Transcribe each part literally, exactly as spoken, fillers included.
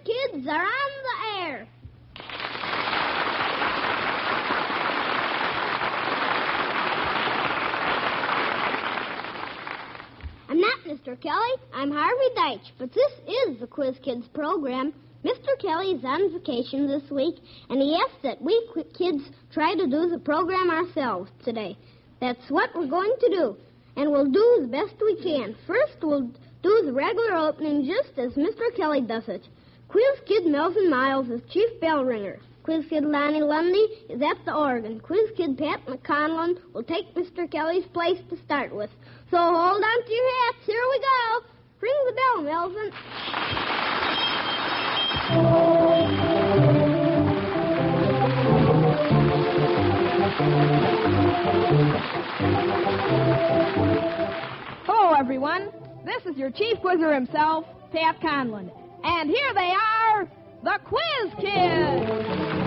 Kids are on the air. I'm not Mister Kelly. I'm Harvey Deitch, but this is the Quiz Kids program. Mister Kelly is on vacation this week, and he asked that we kids try to do the program ourselves today. That's what we're going to do, and we'll do the best we can. First, we'll do the regular opening just as Mister Kelly does it. Quiz Kid Melvin Miles is chief bell ringer. Quiz Kid Lonnie Lundy is at the organ. Quiz Kid Pat McConlon will take Mister Kelly's place to start with. So hold on to your hats. Here we go. Ring the bell, Melvin. Hello, everyone. This is your chief quizzer himself, Pat Conlon. And here they are, the Quiz Kids.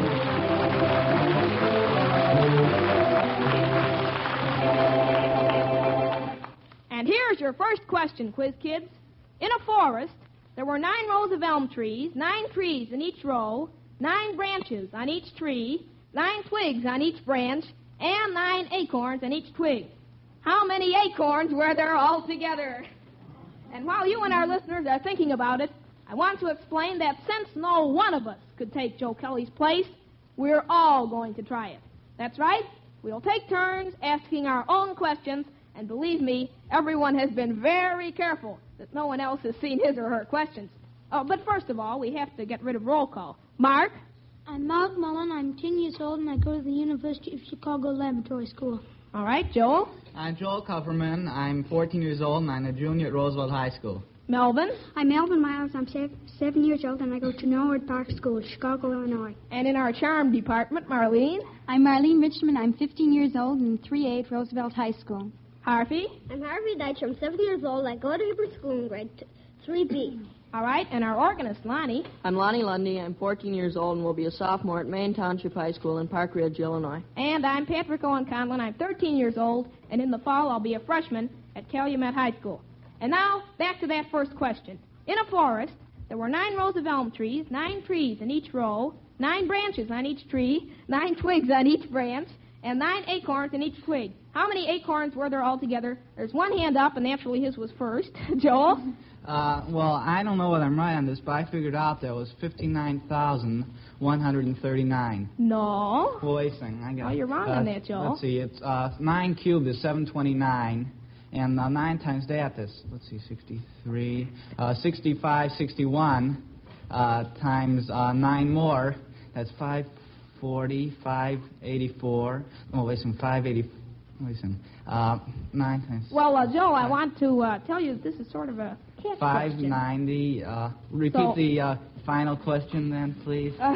And here's your first question, Quiz Kids. In a forest, there were nine rows of elm trees, nine trees in each row, nine branches on each tree, nine twigs on each branch, and nine acorns on each twig. How many acorns were there altogether? And while you and our listeners are thinking about it, I want to explain that since no one of us could take Joe Kelly's place, we're all going to try it. That's right. We'll take turns asking our own questions, and believe me, everyone has been very careful that no one else has seen his or her questions. Oh, but first of all, we have to get rid of roll call. Mark? I'm Mark Mullen. I'm ten years old, and I go to the University of Chicago Laboratory School. All right, Joel? I'm Joel Kupferman. I'm fourteen years old, and I'm a junior at Roosevelt High School. Melvin? I'm Melvin Miles. I'm seven, seven years old, and I go to Norwood Park School, Chicago, Illinois. And in our charm department, Marlene? I'm Marlene Richmond. I'm fifteen years old and three A at Roosevelt High School. Harvey? I'm Harvey Deitch. I'm seven years old. I go to Hebrew School in grade three B. All right, and our organist, Lonnie? I'm Lonnie Lundy. I'm fourteen years old and will be a sophomore at Maine Township High School in Park Ridge, Illinois. And I'm Patrick Owen Conlon. I'm thirteen years old, and in the fall I'll be a freshman at Calumet High School. And now, back to that first question. In a forest, there were nine rows of elm trees, nine trees in each row, nine branches on each tree, nine twigs on each branch, and nine acorns in each twig. How many acorns were there altogether? There's one hand up, and naturally his was first. Joel? Uh, well, I don't know whether I'm right on this, but I figured out that was fifty-nine thousand one hundred thirty-nine. No. Well, wait a second. I got, oh, you're wrong uh, on that, Joel. Let's see. It's uh, nine cubed is seven twenty-nine, and uh, nine times that is, let's see, sixty-three, uh, sixty-five, sixty-one, uh, times uh, nine more, that's five forty, five eighty-four. Oh, wait a second, five eighty. Wait a second. Uh, nine times. Well, uh, Joe, I want to uh, tell you this is sort of a catch five question. ninety. Uh, repeat So- the uh, final question, then, please. Uh,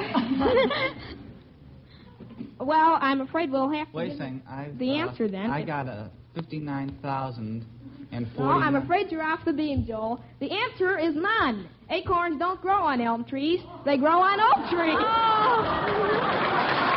well, I'm afraid we'll have to Wait a give second. I've, the uh, answer then. I got a fifty-nine thousand and No, forty. I'm afraid you're off the beam, Joel. The answer is none. Acorns don't grow on elm trees. They grow on oak trees. Oh!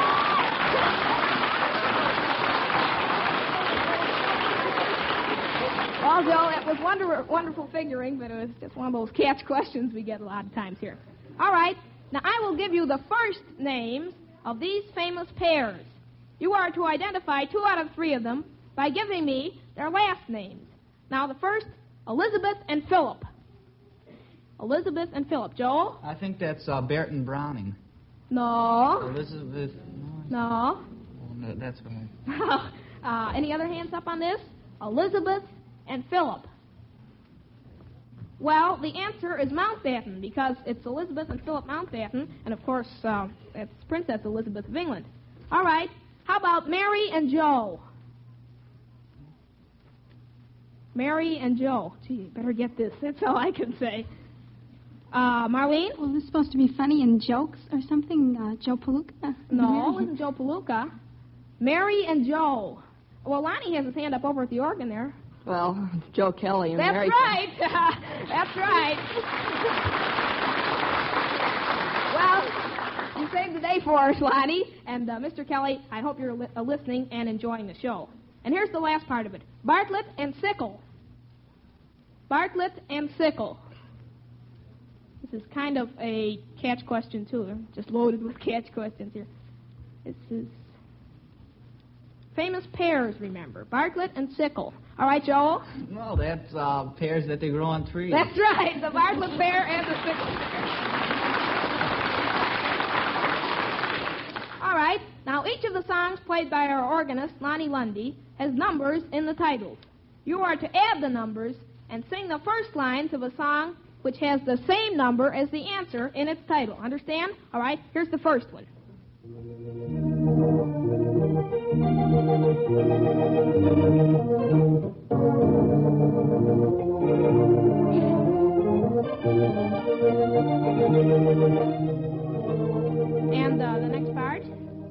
Well, Joe, it was wonder- wonderful figuring, but it was just one of those catch questions we get a lot of times here. All right. Now, I will give you the first names of these famous pairs. You are to identify two out of three of them by giving me their last names. Now, the first, Elizabeth and Philip. Elizabeth and Philip. Joel? I think that's uh, Barton Browning. No. Elizabeth. No. Oh, no, that's right. uh, any other hands up on this? Elizabeth and Philip. Well, the answer is Mountbatten, because it's Elizabeth and Philip Mountbatten, and of course, uh, it's Princess Elizabeth of England. All right. How about Mary and Joe? Mary and Joe. Gee, you better get this. That's all I can say. Uh, Marlene? Well, this is supposed to be funny and jokes or something. Uh, Joe Palooka? No, it isn't Joe Palooka. Mary and Joe. Well, Lonnie has his hand up over at the organ there. Well, Joe Kelly and That's Mary. right. That's right. Well, you saved the day for us, Lonnie. And uh, Mister Kelly, I hope you're li- uh, listening and enjoying the show. And here's the last part of it. Bartlett and Sickle. Bartlett and Sickle. This is kind of a catch question, too. They're just loaded with catch questions here. This is famous pears, remember. Bartlett and Sickle. All right, Joel? No, that's uh, pears that they grow on trees. That's right, the Bartlett pear and the Sickle pear. All right, now each of the songs played by our organist, Lonnie Lundy, has numbers in the titles. You are to add the numbers and sing the first lines of a song which has the same number as the answer in its title. Understand? All right, here's the first one. And uh, the next part.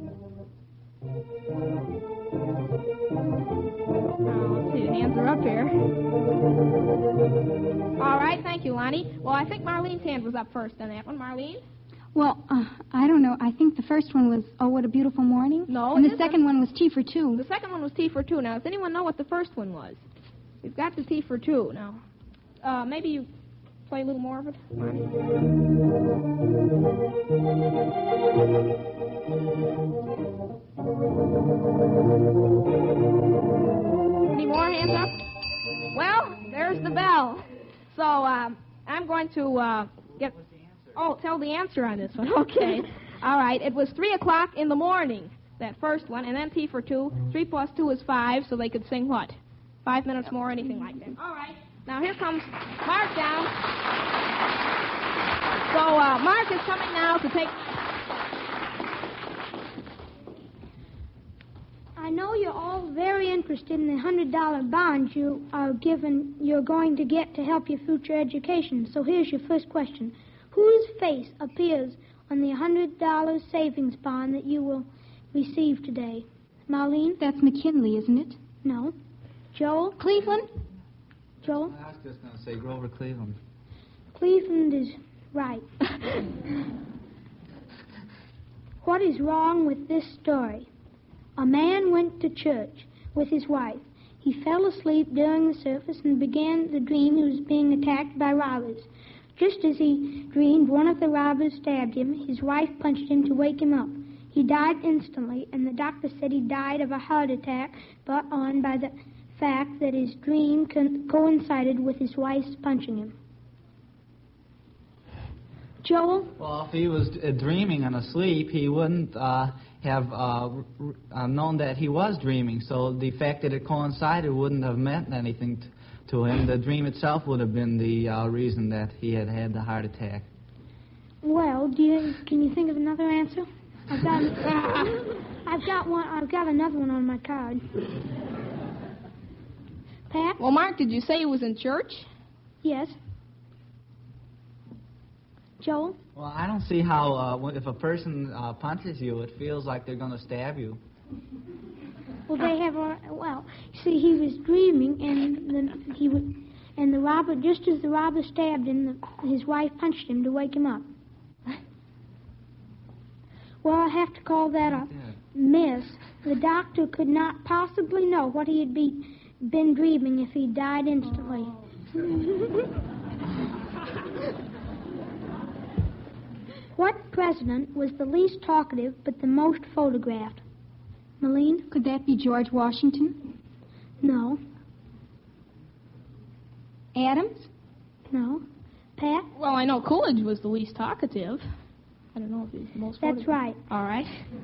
Oh, let's see, the hands are up here. All right, thank you, Lonnie. Well, I think Marlene's hand was up first on that one. Marlene? Well, uh, I don't know. I think the first one was Oh, What a Beautiful Morning. No, And it the isn't. second one was T for Two. The second one was T for two. Now, does anyone know what the first one was? We've got the T for two. Now, uh, maybe you play a little more of it. Any more hands up? Well, there's the bell. So um, I'm going to uh, get... Oh, tell the answer on this one. Okay. All right. It was three o'clock in the morning, that first one, and then T for two. Three plus two is five, so they could sing what? Five minutes more, anything like that. All right. Now here comes Mark down. So uh, Mark is coming now to take... I know you're all very interested in the hundred dollar bonds you are given. You're going to get to help your future education. So here's your first question: whose face appears on the hundred dollar savings bond that you will receive today? Marlene? That's McKinley, isn't it? No. Joel? Cleveland? Joel? I was just going to say Grover Cleveland. Cleveland is right. What is wrong with this story? A man went to church with his wife. He fell asleep during the service and began to dream he was being attacked by robbers. Just as he dreamed, one of the robbers stabbed him. His wife punched him to wake him up. He died instantly, and the doctor said he died of a heart attack brought on by the fact that his dream co- coincided with his wife's punching him. Joel? Well, if he was uh, dreaming and asleep, he wouldn't uh, have uh, r- uh, known that he was dreaming. So the fact that it coincided wouldn't have meant anything t- to him. The dream itself would have been the uh, reason that he had had the heart attack. Well, do you, can you think of another answer? I've got, I've got one. I've got another one on my card. Pat? Well, Mark, did you say he was in church? Yes. Joel? Well, I don't see how uh, when- if a person uh, punches you, it feels like they're going to stab you. Well, they have a well. See, he was dreaming, and the, he would, and the robber. Just as the robber stabbed him, the, his wife punched him to wake him up. Well, I have to call that a miss. The doctor could not possibly know what he had be, been dreaming if he died instantly. What president was the least talkative but the most photographed? Malene? Could that be George Washington? No. Adams? No. Pat? Well, I know Coolidge was the least talkative. I don't know if he's the most That's photographed. right. All right.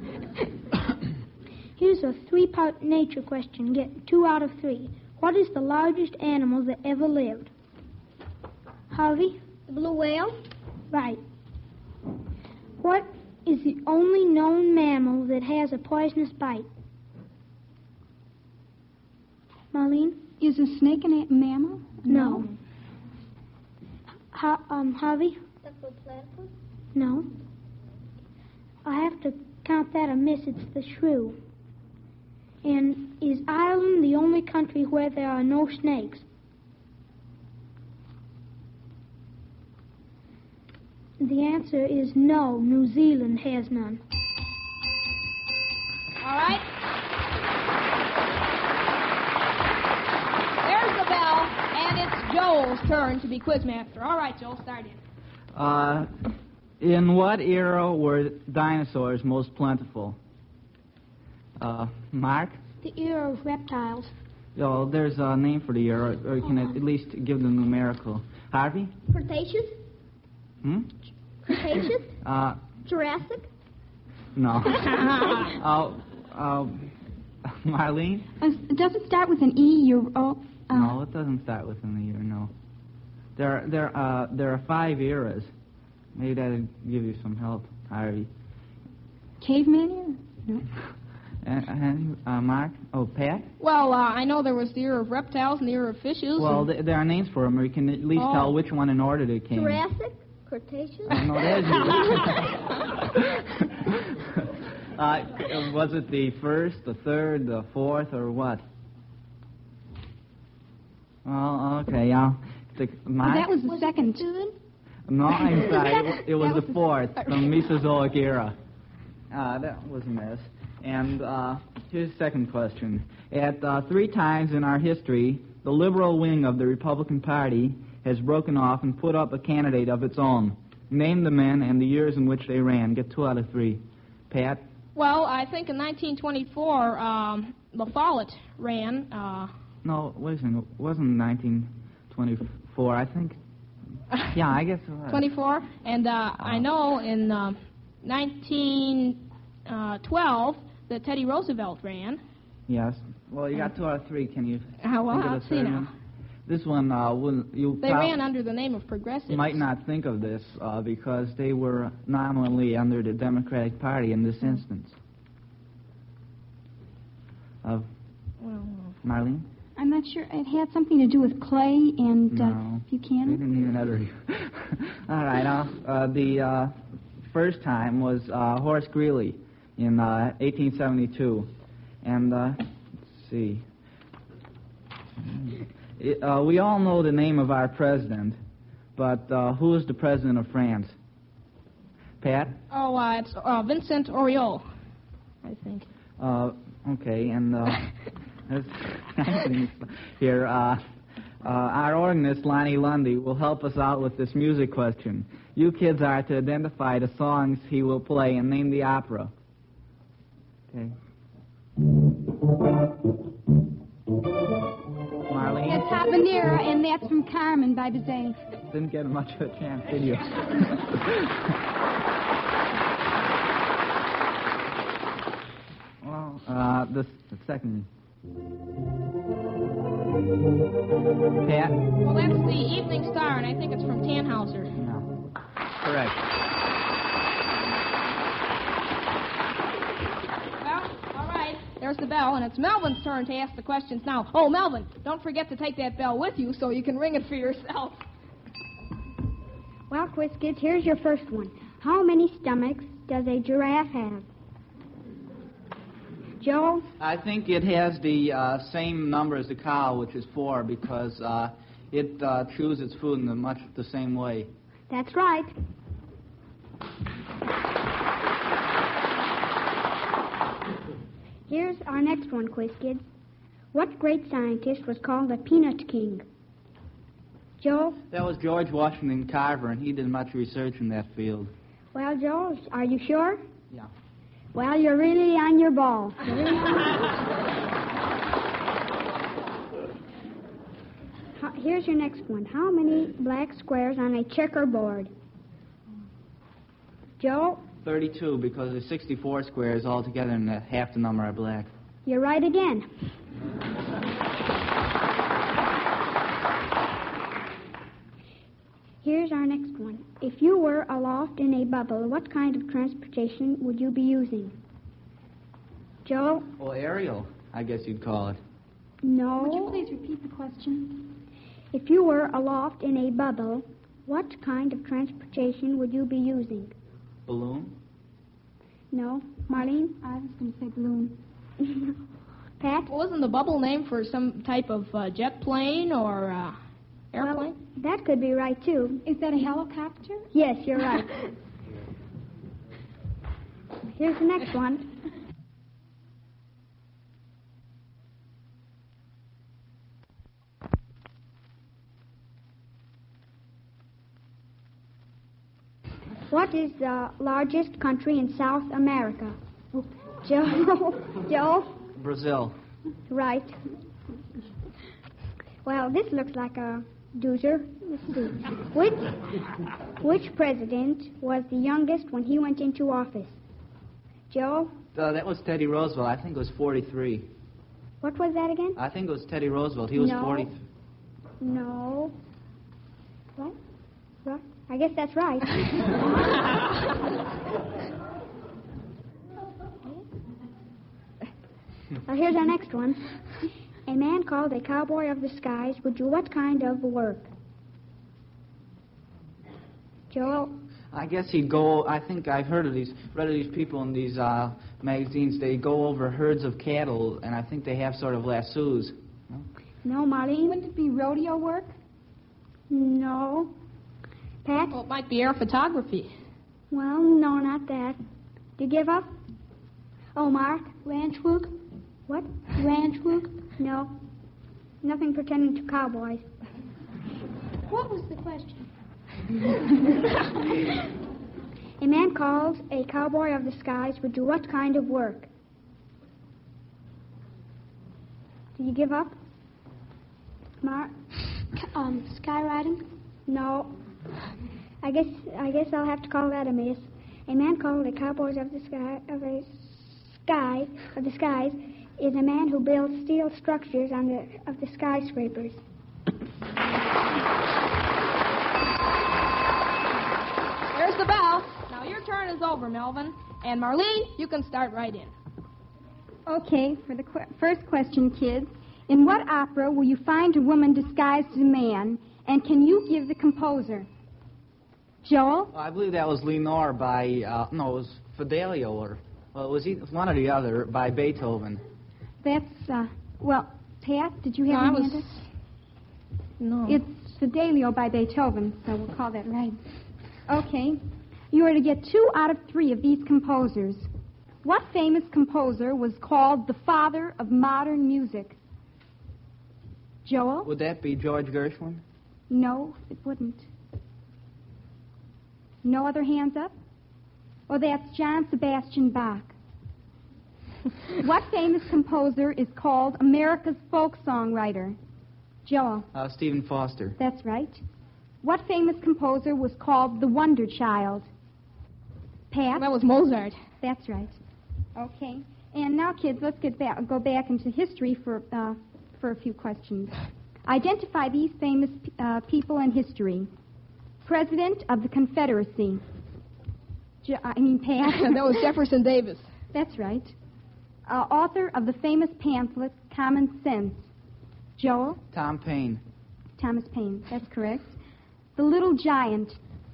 Here's a three-part nature question. Get two out of three. What is the largest animal that ever lived? Harvey? The blue whale? Right. What is the only known mammal that has a poisonous bite? Marlene? Is a snake an a mammal? No. Ha- um, Harvey? That's a platypus? No. I have to count that a miss. It's the shrew. And is Ireland the only country where there are no snakes? The answer is no. New Zealand has none. All right. There's the bell, and it's Joel's turn to be quizmaster. All right, Joel, start in. Uh, in what era were dinosaurs most plentiful? Uh, Mark? The era of reptiles. Oh, there's a name for the era, or you can at least give the numerical. Harvey? Cretaceous? Hmm? Cretaceous? Uh, Jurassic? no. uh, uh, Marlene? Uh, does it start with an E? You're, oh, uh, No, it doesn't start with an E, or no. There, there, uh, there are five eras. Maybe that'll give you some help, Harvey. Caveman era? No. And, and uh, Mark? Oh, Pat? Well, uh, I know there was the era of reptiles and the era of fishes. Well, and... th- there are names for them, or you can at least Oh. tell which one in order they came. Jurassic? Cretaceous? Oh, no, there's uh, was it the first, the third, the fourth, or what? Oh, okay, yeah. The, Mark? That was the second. No, I'm sorry. It, it was the fourth, from Mesozoic era. Uh, that was a miss. And uh, here's the second question. At uh, three times in our history, the liberal wing of the Republican Party has broken off and put up a candidate of its own. Name the men and the years in which they ran. Get two out of three. Pat? Well, I think in nineteen twenty-four, um, La Follette ran. Uh... No, wait a minute. It wasn't nineteen twenty-four, I think. Yeah, I guess it was. twenty-four. And uh, I know in uh, nineteen twelve that Teddy Roosevelt ran. Yes. Well, you got two out of three. Can you Uh, well, think of I'll the see third now. one? This one, uh, wouldn't, you They prob- ran under the name of Progressives. might not think of this uh, because they were nominally under the Democratic Party in this instance. Uh, Well, Marlene? I'm not sure. It had something to do with Clay and uh, No. They Buchanan. didn't even utter you. All right. Uh, uh, the uh, first time was uh, Horace Greeley in uh, eighteen seventy-two. And uh, let's see. It, uh, we all know the name of our president, but uh, who is the president of France? Pat? oh, uh, it's uh, Vincent Auriol, I think. Uh, okay, and uh, that's here. Uh, uh, our organist, Lonnie Lundy, will help us out with this music question. You kids are to identify the songs he will play and name the opera. Okay. Marlene? It's Habanera, and that's from Carmen by Bizet. Didn't get much of a chance, did you? Well, uh, the, the second. Pat? Well, that's the Evening Star, and I think it's from Tannhauser. No. Correct. Well, all right. There's the bell, and it's Melvin's turn to ask the questions now. Oh, Melvin, don't forget to take that bell with you so you can ring it for yourself. Well, quiz kids, here's your first one. How many stomachs does a giraffe have? Joe? I think it has the uh, same number as the cow, which is four, because uh, it uh, chews its food in the much the same way. That's right. Here's our next one, quiz kids. What great scientist was called the Peanut King? Joe? That was George Washington Carver, and he did much research in that field. Well, Joe, are you sure? Yeah. Well, you're really on your ball. How- Here's your next one. How many black squares on a checkerboard? Joe, thirty-two, because there's sixty-four squares altogether, and that half the number are black. you're right again. Here's our next one. If you were aloft in a bubble, what kind of transportation would you be using? Joe? Well, aerial, I guess you'd call it. No. Would you please repeat the question? If you were aloft in a bubble, what kind of transportation would you be using? Balloon? No. Marlene? I was going to say balloon. Pat? Well, wasn't the bubble name for some type of uh, jet plane or uh, airplane? Well, that could be right, too. Is that a helicopter? Yes, you're right. Here's the next one. What is the largest country in South America? Joe? Joe? Brazil. Right. Well, this looks like a doozer. Let's see. Which, which president was the youngest when he went into office? Joe? Uh, that was Teddy Roosevelt. I think it was forty-three. What was that again? I think it was Teddy Roosevelt. He was No. forty. No. What? What? I guess that's right. Well, here's our next one. A man called a cowboy of the skies would do what kind of work? Joel? I guess he'd go. I think I've heard of these, read of these people in these uh, magazines. They go over herds of cattle, and I think they have sort of lassos. No? No, Marlene? Wouldn't it be rodeo work? No. Pat? Well, it might be air photography. Well, no, not that. Do you give up? Oh, Mark? Ranch work? What? Ranch work? No. Nothing pertaining to cowboys. What was the question? A man called a cowboy of the skies would do what kind of work? Do you give up? Mark? Um, skywriting? No. I guess I guess I'll have to call that a miss. A man called the cowboys of the sky of a sky of the skies is a man who builds steel structures on the of the skyscrapers. There's the bell. Now your turn is over, Melvin. And Marlene, you can start right in. Okay, for the qu- first question, kids. In what opera will you find a woman disguised as a man, and can you give the composer? Joel? Well, I believe that was Lenore by, uh, no, it was Fidelio, or, well, it was either one or the other, by Beethoven. That's, uh, well, Pat, did you have No, I any was... other? No. It's Fidelio by Beethoven, so we'll call that right. Okay. You are to get two out of three of these composers. What famous composer was called the father of modern music? Joel? Would that be George Gershwin? No, it wouldn't. No other hands up? Oh, that's John Sebastian Bach. What famous composer is called America's folk songwriter? Joel? Uh, Stephen Foster. That's right. What famous composer was called the Wonder Child? Pat? That was Mozart. That's right. Okay. And now, kids, let's get back, go back into history for uh, for a few questions. Identify these famous uh, people in history. President of the Confederacy. Je- I mean, Pat. That was Jefferson Davis. That's right. Uh, author of the famous pamphlet, Common Sense. Joel? Tom Paine. Thomas Paine. That's correct. The Little Giant.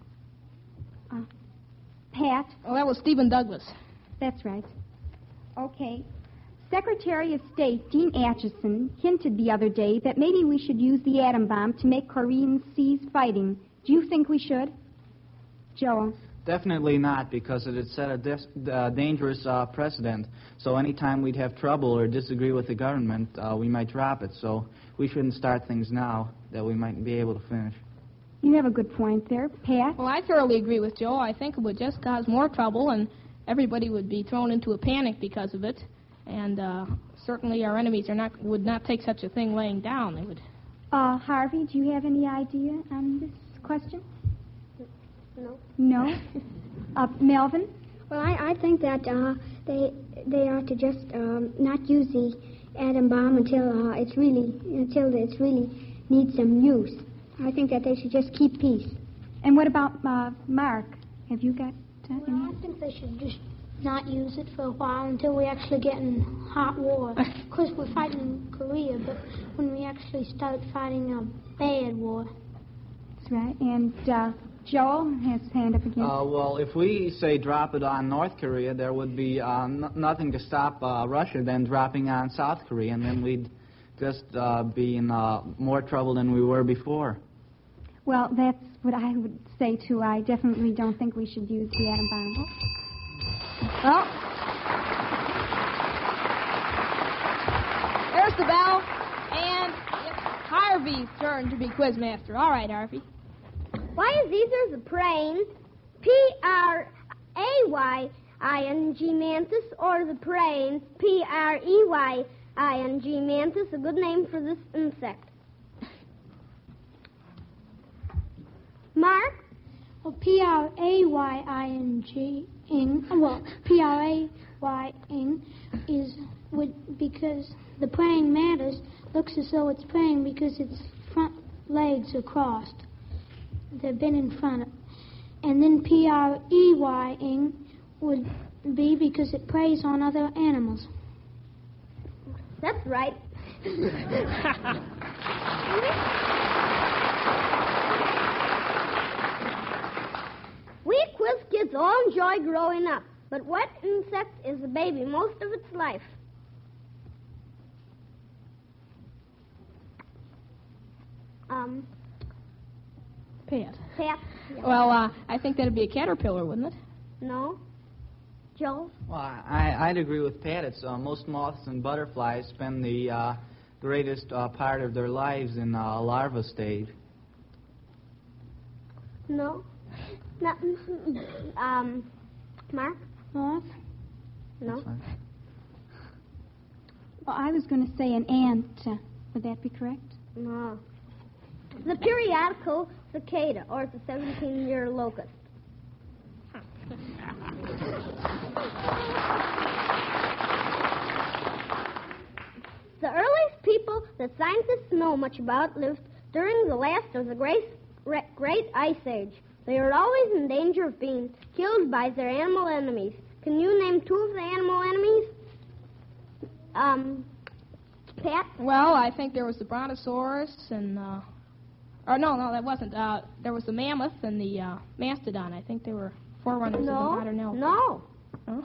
Uh, Pat? Oh, that was Stephen Douglas. That's right. Okay. Secretary of State Dean Acheson hinted the other day that maybe we should use the atom bomb to make Koreans cease fighting. Do you think we should? Joel? Definitely not, because it had set a dis- uh, dangerous uh, precedent. So anytime we'd have trouble or disagree with the government, uh, we might drop it. So we shouldn't start things now that we might be able to finish. You have a good point there. Pat? Well, I thoroughly agree with Joe. I think it would just cause more trouble, and everybody would be thrown into a panic because of it. And uh, certainly our enemies are not would not take such a thing laying down. They would. Uh, Harvey, do you have any idea on this question? No. No? uh, Melvin? Well, I, I think that uh, they they ought to just um, not use the atom bomb until uh, it's really until it's really needs some use. I think that they should just keep peace. And what about uh, Mark? Have you got uh, Well, any? I think they should just not use it for a while until we actually get in hot war. Of course, we're fighting in Korea, but when we actually start fighting a bad war. That's right. And uh, Joel has his hand up again. Uh, well, if we say drop it on North Korea, there would be uh, n- nothing to stop uh, Russia then dropping on South Korea, and then we'd just uh, be in uh, more trouble than we were before. Well, that's what I would say, too. I definitely don't think we should use the atom bomb. Oh. There's the bell, and it's Harvey's turn to be quizmaster. All right, Harvey. Why is Caesar's a praying? P R A Y I N G mantis, or the praying P R E Y I N G mantis, a good name for this insect? Mark? Well, P R A Y I N G ing. Well, P R A Y ing is would because the praying mantis looks as though it's praying because its front legs are crossed. They've been in front of. And then P R E Y ing would be because it preys on other animals. That's right. We quiz kids all enjoy growing up, but what insect is a baby most of its life? Um, Pat. Pat? Well, uh, I think that'd be a caterpillar, wouldn't it? No. Joe? Well, I, I'd agree with Pat. It's uh, most moths and butterflies spend the uh, greatest uh, part of their lives in uh, larva stage. No. No. Um, Mark? Moth? No. Well, I was going to say an ant. Uh, would that be correct? No. The periodical cicada, or the seventeen-year locust. The earliest people that scientists know much about lived during the last of the great, great ice age. They are always in danger of being killed by their animal enemies. Can you name two of the animal enemies? Um, Pat? Well, I think there was the brontosaurus and, uh, or no, no, that wasn't. Uh, there was the mammoth and the uh, mastodon. I think they were forerunners No. of the modern elk. No. No?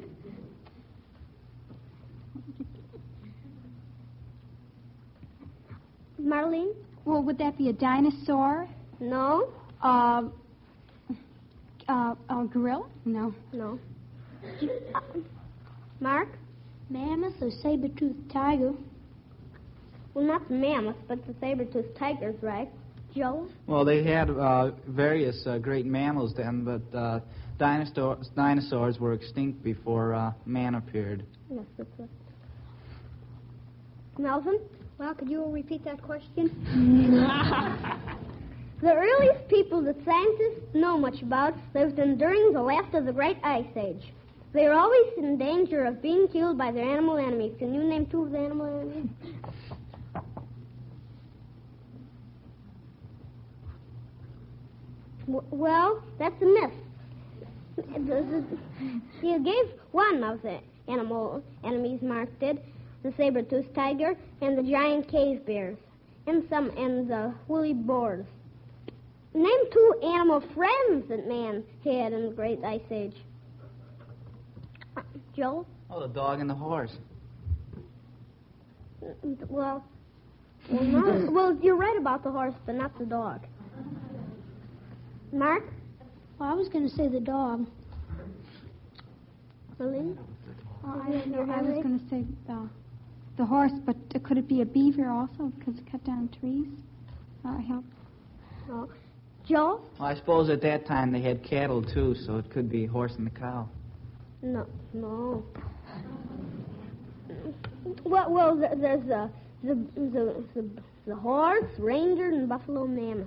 Marlene? Well, would that be a dinosaur? No. Uh, uh, a gorilla? No. No. Uh, Mark? Mammoth or saber-toothed tiger? Well, not the mammoth, but the saber-toothed tiger's right. Joe? Well, they had uh, various uh, great mammals then, but uh, dinosaurs, dinosaurs were extinct before uh, man appeared. Yes, that's right. Melvin? Well, could you repeat that question? The earliest people that scientists know much about lived in during the last of the Great Ice Age. They are always in danger of being killed by their animal enemies. Can you name two of the animal enemies? W- well, that's a myth. You gave one of the animal enemies, Mark did, the saber-toothed tiger and the giant cave bears, and some and the woolly boars. Name two animal friends that man had in the Great Ice Age. Uh, Joe? Oh, the dog and the horse. Well, well, no. Well, you're right about the horse, but not the dog. Mark? Well, I was going to say the dog. Marlene? Oh, I don't know. I was going to say the, the horse, but uh, could it be a beaver also because it cut down trees? Uh, help. Oh. Joe? Well, I suppose at that time they had cattle too, so it could be horse and the cow. No, no. Well, well, th- there's the the the the, the horse, ranger, and buffalo mammoth.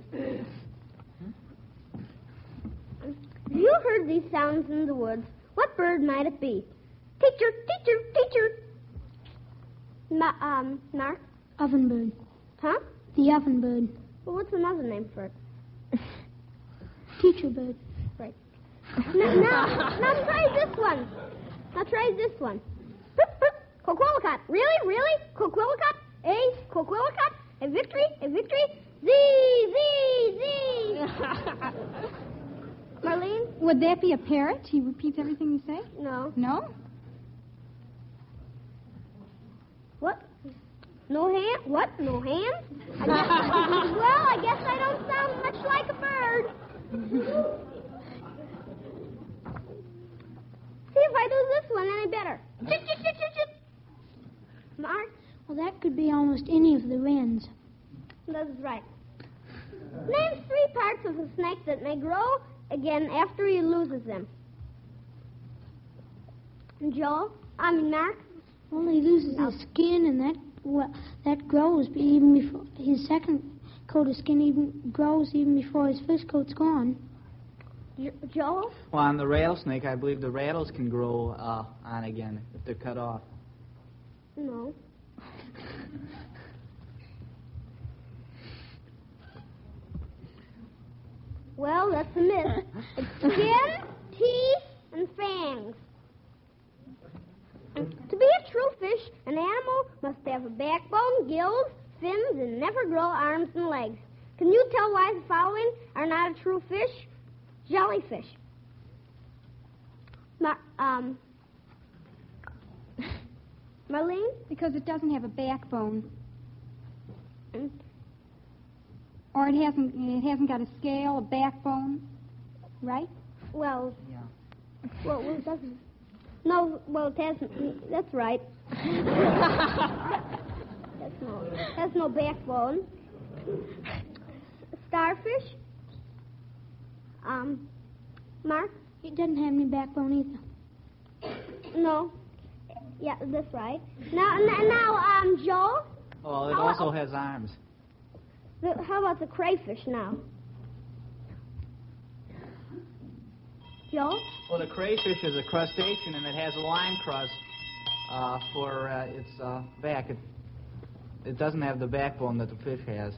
Have you heard these sounds in the woods? What bird might it be? Teacher, teacher, teacher. Ma- um, Mark? Ovenbird. Huh? The ovenbird. Well, what's another name for it? Teacher bird. Right. Now, now, now try this one. Now try this one. Coquillicot. Really? Really? Coquillicot? A coquillicot? A victory? A victory? Z, Z, Z. Marlene? Would that be a parrot? He repeats everything you say? No. No? What? No hand? What? No hands? I guess, well, I guess I don't sound much like a bird. See if I do this one any better. Chip, chip, chip, chip, chip. Mark? Well, that could be almost any of the wrens. That's right. Name three parts of a snake that may grow again after he loses them. Joe, I mean Mark? Well, he loses his skin, and that well, that grows even before his second coat of skin even grows even before his first coat's gone. Joe? Well, on the rattlesnake, I believe the rattles can grow uh, on again if they're cut off. No. Well, that's a myth. It's skin, teeth, and fangs. To be a true fish, an animal must have a backbone, gills, fins, and never grow arms and legs. Can you tell why the following are not a true fish? Jellyfish. Mar- um, Marlene? Because it doesn't have a backbone. Mm. Or it hasn't it hasn't got a scale, a backbone, right? Well, Yeah. well, it doesn't. No, well, it hasn't. That's right. That's no, has no backbone. Starfish? Um, Mark? It doesn't have any backbone either. No. Yeah, that's right. Now, n- now, um, Joe? Oh, it How- also has arms. The, how about the crayfish now? Joe? Well, the crayfish is a crustacean, and it has a lime crust uh, for uh, its uh, back. It, it doesn't have the backbone that the fish has.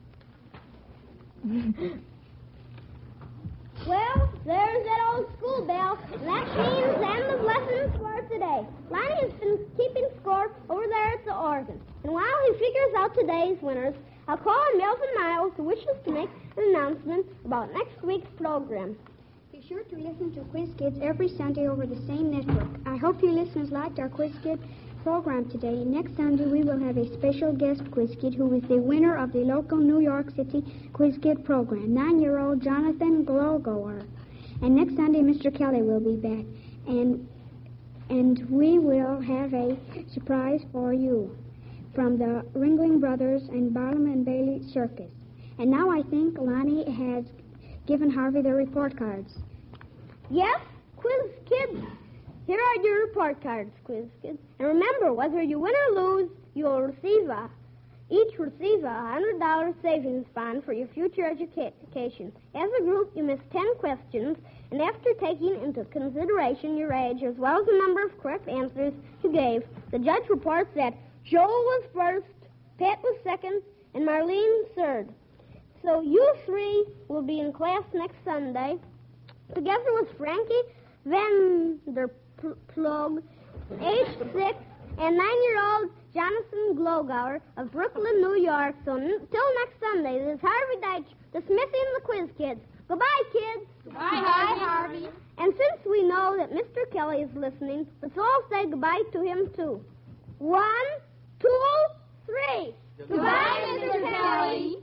Well, there's that old school bell. And that means the end of lessons for today. Lonnie has been keeping score over there at the organ. And while he figures out today's winners, I'll call on Melvin Miles, who wishes to make an announcement about next week's program. Be sure to listen to Quiz Kids every Sunday over the same network. I hope you listeners liked our Quiz Kid program today. Next Sunday, we will have a special guest Quiz Kid who is the winner of the local New York City Quiz Kid program, nine-year-old Jonathan Glogower. And next Sunday, Mister Kelly will be back, and and we will have a surprise for you from the Ringling Brothers and Barnum and Bailey Circus. And now I think Lonnie has given Harvey the report cards. Yes, Quiz Kids. Here are your report cards, Quiz Kids. And remember, whether you win or lose, you will receive a, each receive a one hundred dollars savings bond for your future education. As a group, you missed ten questions, and after taking into consideration your age as well as the number of correct answers you gave, the judge reports that Joel was first, Pat was second, and Marlene third. So you three will be in class next Sunday, together with Frankie Vanderplug, age six, and nine-year-old Jonathan Glogower of Brooklyn, New York. So n- till next Sunday, this is Harvey Deitch dismissing the Quiz Kids. Goodbye, kids. Goodbye, Harvey. And since we know that Mister Kelly is listening, let's all say goodbye to him, too. One, two, three. Goodbye, Mister Kelly.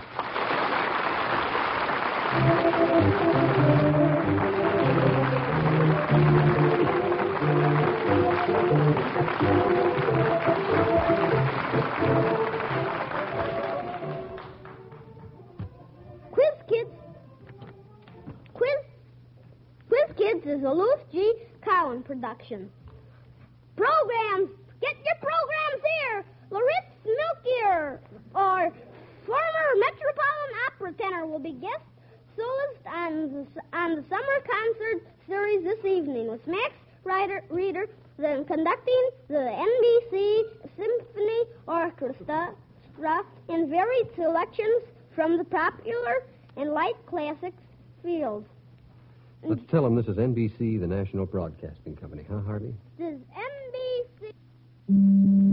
Quiz Kids. Quiz. Quiz Kids is a Louis G. Cowan production. Programs. Get your programs here. Loritz Milkier or former Metropolitan Opera tenor will be guest soloist on the, on the summer concert series this evening with Max Ryder, Reeder, then conducting the N B C Symphony Orchestra in varied selections from the popular and light classics fields. Let's tell them this is N B C, the National Broadcasting Company, huh, Harvey? This is N B C.